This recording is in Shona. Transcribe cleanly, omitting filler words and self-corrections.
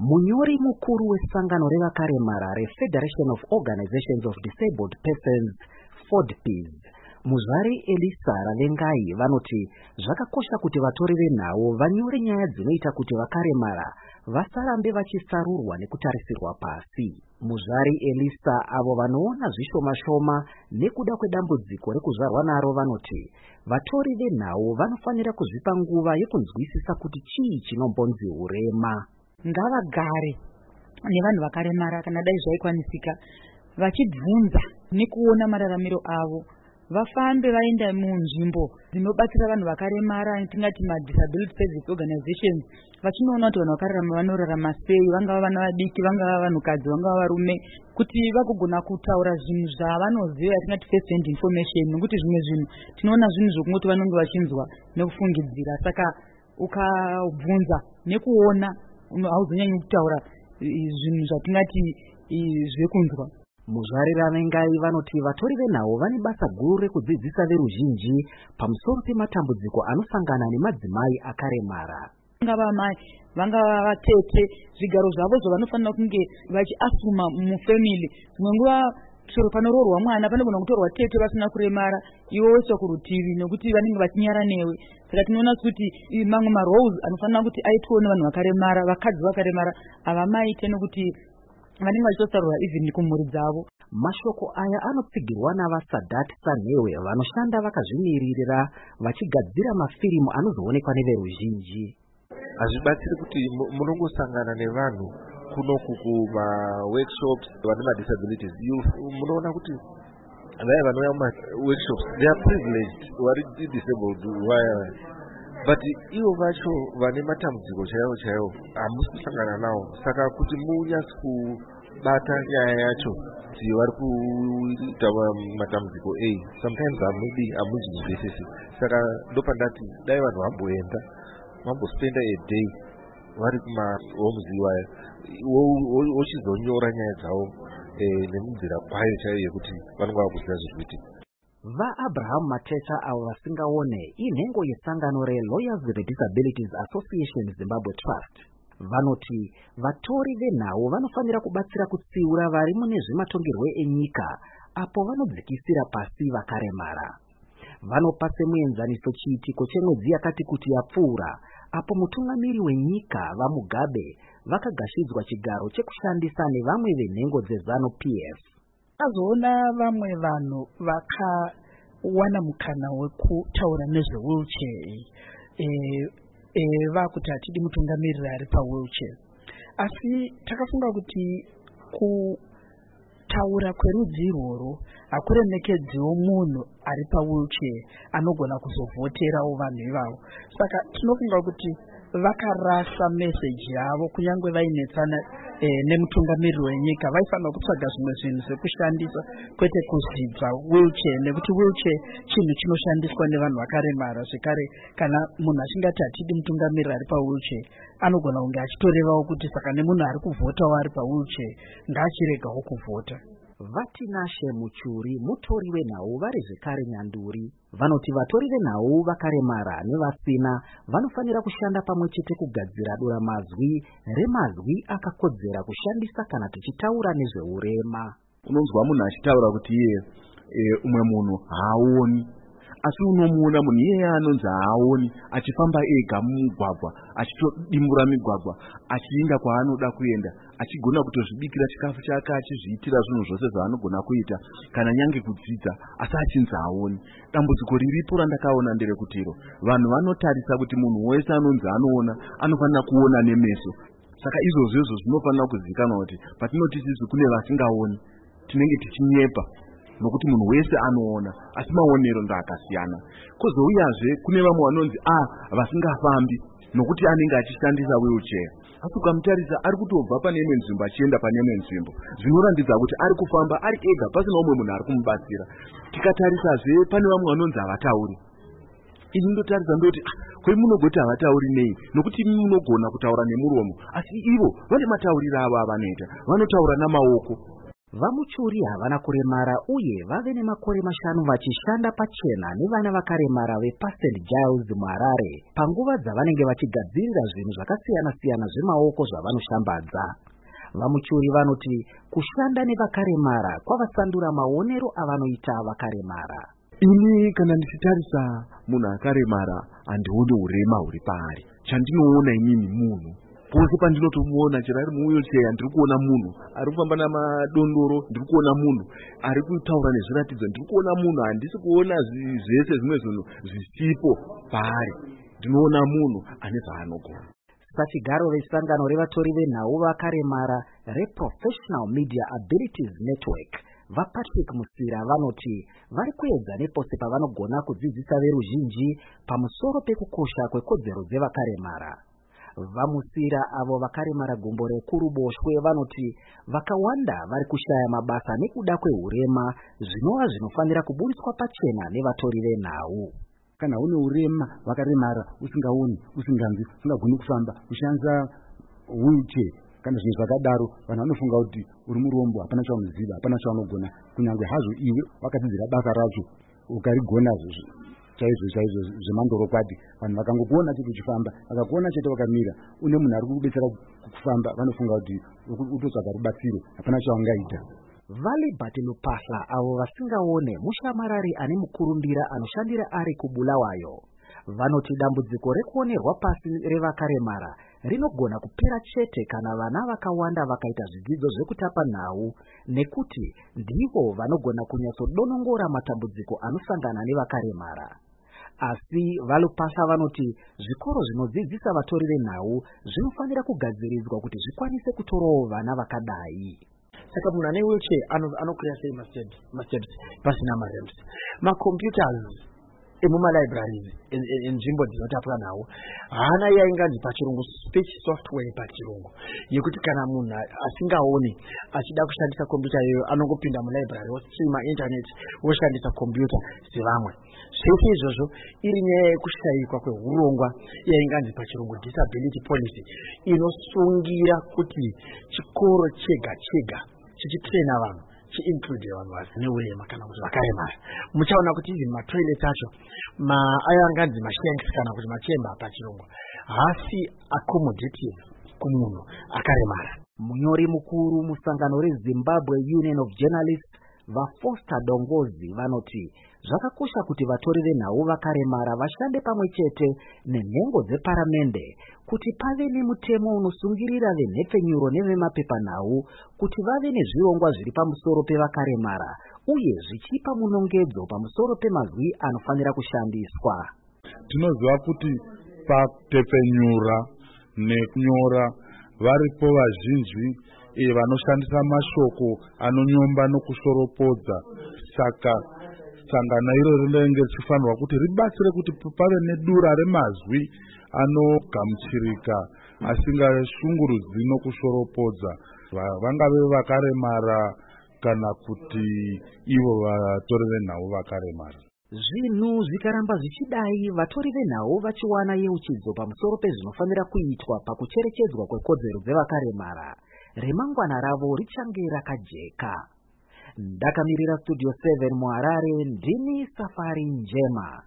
Munyori mukuru wesangano revakaremara reFederation of Organizations of Disabled Persons, FODPs, Muzvari Elisa Ravengai vanoti zvakakosha kuti vatori venhau vanyore nyaya dzinoita kuti vakaremara vasarambe vachisarurwa nekutarisirwa pasi. Muzvari Elisa avo vanoona zvishoma-shoma nekuda kwedambudziko rekuzvarwa naro vanoti vatori venhau vanofanira kuzvipa nguva yekunzwisisa kuti chii chinombonzi urema. Ngavagare nevanhu vakaremara kana dai zvaikwanisika vachibvunza nekuona mararamiro avo, vafambe vaenda munzvimbo dzinobatsira vanhu vakaremara, tingati disability service organizations, vachinoona kuti vanhu vakaremara vanorarama sei, vangava vana vadiki, vangava vanhukadzi, vangava varume, kuti vagogona kutaura zvinhu zvavanoziva, tingati first hand information, nokuti zvimwe zvinhu tinoona zvinhu zvokungoti vanenge vachinzwa nekufungidzira. Saka ukabvunza nekuona hauzonyanyi kutaura zvinhu zvatingati zvekunzwa. Muzvari Ravengai vanoti vatori venhau vane basa guru rekudzidzisa veruzhinji pamusoro pematambudziko anosangana nemadzimai akaremara. Vangava mai, vangava vatete, zvigaro zvavo zvavanofanira kunge vachiasuma mufamily. Dzimwe nguva chero panoroorwa mwana panogona kutorwa tete vasina kuremara, ivo woiswa kurutivi nekuti vanenge vachinyara newe. Saka tinoona kuti mamwe maroles anofanira kuti aitwewo nevanhu vakaremara, vakadzi vakaremara, avamaite nekuti vanenge vachitosarurwa even kumhuri dzavo. Mashoko aya anopfigirwa navaSadat Sanhewe vanoshanda vakazvimiririra vachigadzira mafirimu anozoonekwa neveruzhinji. Hazvibatsiri kuti munongosangana nevanhu kunoku kuma workshops vane disabilities. Munoona kuti vaya vanouya kuma workshops they are privileged, vari disabled wire, but ivo vacho vane matambudziko chaiwo hamusi kusangana nawo. Saka kuti munyasi kubata nyaya yacho kuti vari kuita matambudziko ei, sometimes hamunzwisisi. Saka ndopandati dai vanhu vamboenda mambospenda a day vari kuma homes iwaya wochizonyora nyaya dzavo nemunzira kwayo chaiyo yekuti vanenge vakuziva zvekuitika. VaAbraham Mateta avo vasingaone inhengo yesangano reLawyers with Disabilities Association Zimbabwe Trust vanoti vatori venhau vanofanira kubatsira kutsiura vari mune zvematongerwe enyika apo vanodzikisira pasi vakaremara. Vanopa semuenzaniso chiitiko chemwedzi yakati kuti yapfuura apo mutungamiri wenyika vaMugabe vakagashidzwa chigaro chekushandisa nevamwe venhengo dzezano PF. Azoona vamwe vanhu vakawana mukana wekutaura nezvewheelchair, vakuti hatidi mutungamiriri ari pawheelchair. Asi takafunga kuti kutaura kwerudzi irworwo hakuremekedziwo munhu ari pawheelchair anogona kuzovhoterawo vanhu ivavo. Saka tinofunga kuti vakarasa meseji yavo kunyange vainetsana nemutungamiriri wenyika. Vaifanira kutsvaga zvimwe zvinhu zvekushandisa kwete kuzvidza wheelchair, nekuti wheelchair chinhu chinoshandiswa nevanhu vakaremara. Zvekare kana munhu achingati hatidi mutungamiriri ari pawheelchair anogona kunge achitorevawo kuti saka nemunhu ari kuvhotawo ari pawheelchair ngaachiregawo kuvhota. Vatinashe Muchuri mutori wenhau vari zvekare Nyanduri vanoti vatori venhau vakaremara nevasina vanofanira kushanda pamwe chete kugadzira dura mazwi remazwi akakodzera kushandisa kana tichitaura nezveurema. Unonzwa munhu achitaura kuti iye umwe munhu haaoni, asi unomuona munhu iye anonzi haaoni achifamba ega mumugwagwa, achitodimbura migwagwa, achienda kwaanoda kuenda, achigona kutozvibikira chikafu chake, achizviitira zvinhu zvose zvaanogona kuita kana nyange kudzidza, asi achinzi haaoni. Dambudziko riripo randakaona nderekutiro vanhu vanotarisa kuti munhu wese anonzi anoona anofanira kuona nemeso. Saka izvozvo zvinofanira kuzivikanwa kuti patinoti sisi kune vasingaoni tinenge tichinyepa, nokuti munhu wese anoona asi maonero ndakasiyana. Kozouyazve kune vamwe vanonzi vasingafambi nokuti anenge achishandisa wheelchair, asi ukamutarisa ari kutobva pane imwe nzvimbo achienda pane imwe nzvimbo, zvinorandidza kuti ari kufamba ari ega pasina umwe munhu ari kumubatsira. Tikatarisazve pane vamwe vanonzi havatauri. Ini ndotarisa ndoti kwai munogoti havatauri nei, nokuti munogona kutaura nemuromo asi ivo vane matauriro avo avanoita, vanotaura namaoko. Vamuchuri havana kuremara uye vave nemakore 5 vachishanda pachena nevana vakaremara vePast St Giles muHarare panguva dzavanenge vachigadzirira zvinhu zvakasiyana-siyana zvemaoko zvavanoshambadza. Vamuchuri vanoti kushanda nevakaremara kwavasandura maonero avanoita vakaremara. Ini kana ndichitarisa munhu akaremara handioni urema huri paari. Chandinoona inini munhu pose pandinotomuona chero ari muwheelchair ndiri kuona munhu ari kufamba namadondoro, ndiri kuona munhu ari kutaura nezviratidzo, ndiri kuona munhu. Handisi kuona zvese zvimwe zvinhu zvisipo paari. Ndinoona munhu ane zvaanogona. Sachigaro vesangano revatori venhau vakaremara reProfessional Media Abilities Network vaPatrick Musira vanoti vari kuedza nepose pavanogona kudzidzisa veruzhinji pamusoro pekukosha kwekodzero dzevakaremara. Vamusira avo vakaremara gumbo rekuruboshwe vanoti vakawanda vari kushaya mabasa nekuda kwehurema zvinova zvinofanira kubudiswa pachena nevatori venhau. Kana une urema vakaremara, usingaoni, usinganzwi, usingagoni kufamba, kushandisa wheelchair kana zvinhu zvakadaro, vanhu vanofunga kuti uri murombo, hapana chaunoziva, hapana chaunogona. Kunyange hazvo iwe wakadzidzira basa racho ukarigona chaizvo zvemandorokwati, vanhu vakangokuona chete uchifamba, vakakuona chete wakamira une munhu ari kukubetsera kufamba, vanofunga kuti utotsvaga rubatsiro, hapana chaungaita. Valibert Lupahla avo vasingaone mushamarari ane mukurumbira anoshandira ari kuBulawayo vanoti dambudziko rekuonerwa pasi revakaremara rinogona kupera chete kana vana vakawanda vakaita zvidzidzo zvekutapa nhau, nekuti ndivo vanogona kunyatsodonongora matambudziko anosangana nevakaremara. Asi Valupahla vanoti zvikoro zvinodzidzisa vatori venhau zvinofanira kugadziridzwa kuti zvikwanise kutorawo vana vakadai. Saka munhu ane wheelchair anokwira sei masteps pasina marems. Macomputers emumalibraries enzvimbo dzinotapwa nawo haana yainganzi pachirungu speech software pachirungu, yekuti kana munhu asingaoni achida kushandisa computer iyoyo anongopinda mulibrary wostreama internet woshandisa computer sevamwe. Zvese izvozvo iri nyaya yekushayikwa kwehurongwa yainganzi pachirungu disability policy inosungira kuti chikoro chega chega chichitrena vanhu chiinclude vanhu vasine urema kana kuti vakaremara. Muchaona kuti even matoilets acho ayanganzi mashanks kana kuti machemba pachirungu haasi accommodative kumunhu akaremara. Munyori mukuru musangano reZimbabwe Union of Journalists vaFoster Dongozi vanoti zvakakosha kuti vatori venhau vakaremara vashande pamwe chete nenhengo dzeparamende kuti pave nemutemo unosungirira venhepfenyuro nevemapepanhau kuti vave nezvirongwa zviri pamusoro pevakaremara uye zvichipa munongedzo pamusoro pemazwi anofanira kushandiswa. Tinoziva kuti patepfenyura nekunyora varipo vazhinji vanoshandisa mashoko anonyomba nokusoropodza. Saka sangano iroro rinenge richifanirwa kuti ribatsire kuti pave nedura remazwi anogamuchirika asingashungurudzi nokusoropodza, vangave vakaremara kana kuti ivo vatori venhau vakaremara. Zvinhu zvikaramba zvichidai vatori venhau vachiwana yeuchidzo pamusoro pezvinofanira kuitwa pakucherechedzwa kwekodzero dzevakaremara, remangwana ravo richange rakajeka. Ndakamirira Studio 7 muHarare, ndini Safari Njema.